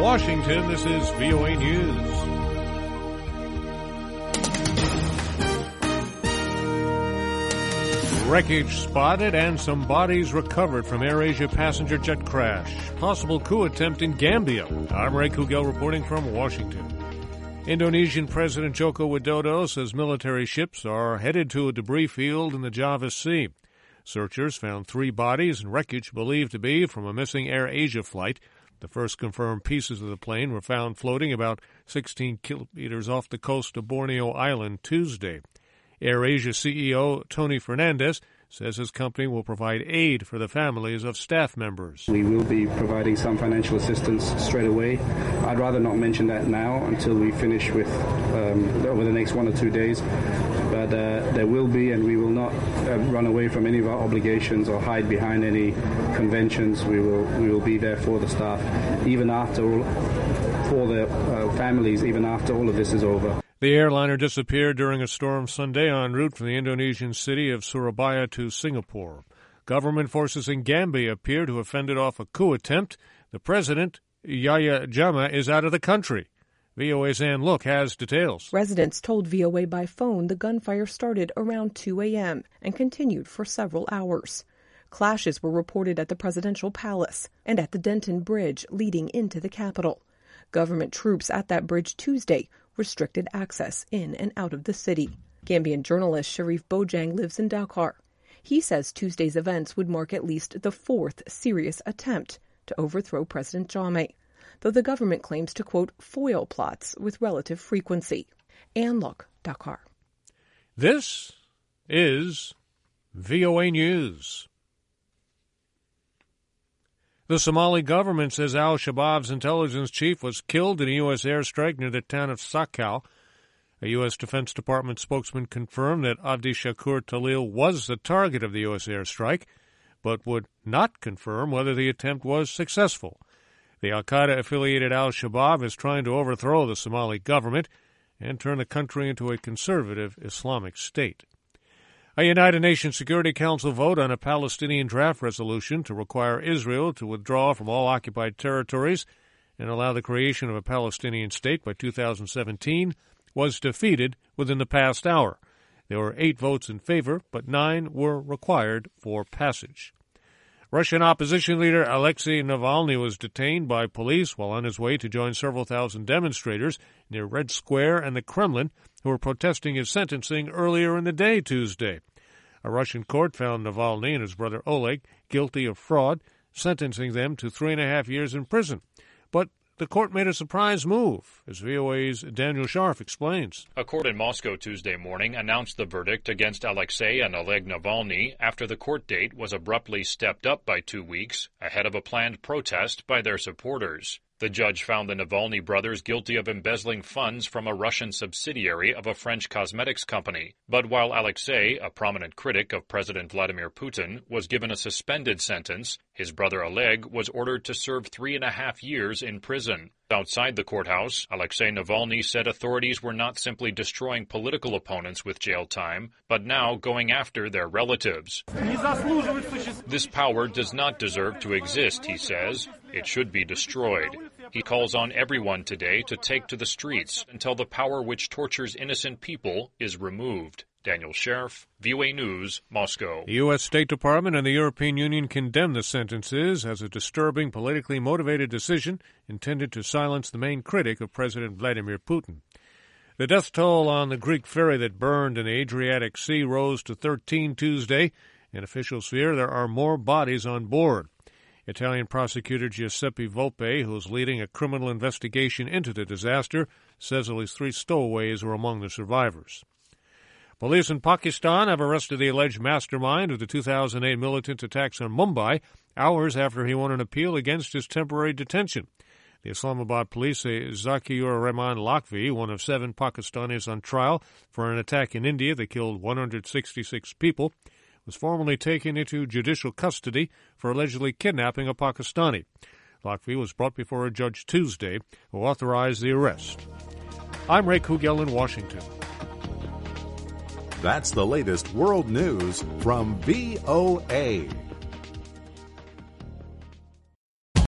Washington, this is VOA News. Wreckage spotted and some bodies recovered from AirAsia passenger jet crash. Possible coup attempt in Gambia. I'm Ray Kugel reporting from Washington. Indonesian President Joko Widodo says military ships are headed to a debris field in the Java Sea. Searchers found 3 bodies and wreckage believed to be from a missing AirAsia flight. The first confirmed pieces of the plane were found floating about 16 kilometers off the coast of Borneo Island Tuesday. AirAsia CEO Tony Fernandez says his company will provide aid for the families of staff members. We will be providing some financial assistance straight away. I'd rather not mention that now until we finish with over the next 1 or 2 days. But there will be, and we will not run away from any of our obligations or hide behind any conventions. We will be there for the staff, even after for the families, even after all of this is over. The airliner disappeared during a storm Sunday en route from the Indonesian city of Surabaya to Singapore. Government forces in Gambia appear to have fended off a coup attempt. The president, Yahya Jammeh, is out of the country. VOA's Ann Look has details. Residents told VOA by phone the gunfire started around 2 a.m. and continued for several hours. Clashes were reported at the presidential palace and at the Denton Bridge leading into the capital. Government troops at that bridge Tuesday restricted access in and out of the city. Gambian journalist Sharif Bojang lives in Dakar. He says Tuesday's events would mark at least the 4th serious attempt to overthrow President Jammeh, though the government claims to, quote, foil plots with relative frequency. Ann Look, Dakar. This is VOA News. The Somali government says al-Shabaab's intelligence chief was killed in a U.S. airstrike near the town of Sakal. A U.S. Defense Department spokesman confirmed that Abdi Shakur Talil was the target of the U.S. airstrike, but would not confirm whether the attempt was successful. The al-Qaeda-affiliated al-Shabaab is trying to overthrow the Somali government and turn the country into a conservative Islamic state. A United Nations Security Council vote on a Palestinian draft resolution to require Israel to withdraw from all occupied territories and allow the creation of a Palestinian state by 2017 was defeated within the past hour. There were 8 votes in favor, but 9 were required for passage. Russian opposition leader Alexei Navalny was detained by police while on his way to join several thousand demonstrators near Red Square and the Kremlin who were protesting his sentencing earlier in the day Tuesday. A Russian court found Navalny and his brother Oleg guilty of fraud, sentencing them to 3.5 years in prison. But the court made a surprise move, as VOA's Daniel Scharf explains. A court in Moscow Tuesday morning announced the verdict against Alexei and Oleg Navalny after the court date was abruptly stepped up by 2 weeks ahead of a planned protest by their supporters. The judge found the Navalny brothers guilty of embezzling funds from a Russian subsidiary of a French cosmetics company. But while Alexei, a prominent critic of President Vladimir Putin, was given a suspended sentence, his brother Oleg was ordered to serve 3.5 years in prison. Outside the courthouse, Alexei Navalny said authorities were not simply destroying political opponents with jail time, but now going after their relatives. This power does not deserve to exist, he says. It should be destroyed. He calls on everyone today to take to the streets until the power which tortures innocent people is removed. Daniel Scharf, VOA News, Moscow. The U.S. State Department and the European Union condemned the sentences as a disturbing, politically motivated decision intended to silence the main critic of President Vladimir Putin. The death toll on the Greek ferry that burned in the Adriatic Sea rose to 13 Tuesday, and officials fear there are more bodies on board. Italian prosecutor Giuseppe Volpe, who is leading a criminal investigation into the disaster, says at least 3 stowaways were among the survivors. Police in Pakistan have arrested the alleged mastermind of the 2008 militant attacks on Mumbai hours after he won an appeal against his temporary detention. The Islamabad police say Zakir Rehman Lakhvi, one of 7 Pakistanis on trial for an attack in India that killed 166 people, was formally taken into judicial custody for allegedly kidnapping a Pakistani. Lakhvi was brought before a judge Tuesday who authorized the arrest. I'm Ray Kugel in Washington. That's the latest world news from VOA.